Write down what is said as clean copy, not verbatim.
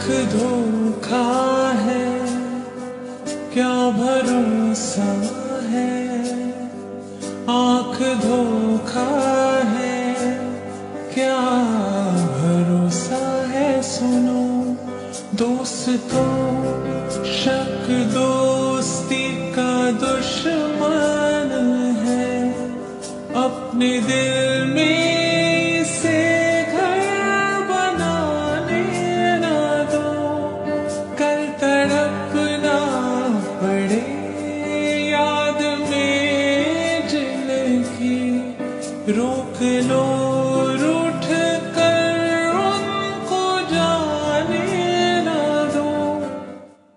धोखा है, क्या भरोसा है। आँख धोखा है, क्या भरोसा है। सुनो दोस्तों, शक दोस्ती का दुश्मन है। अपने दिल में रोक लो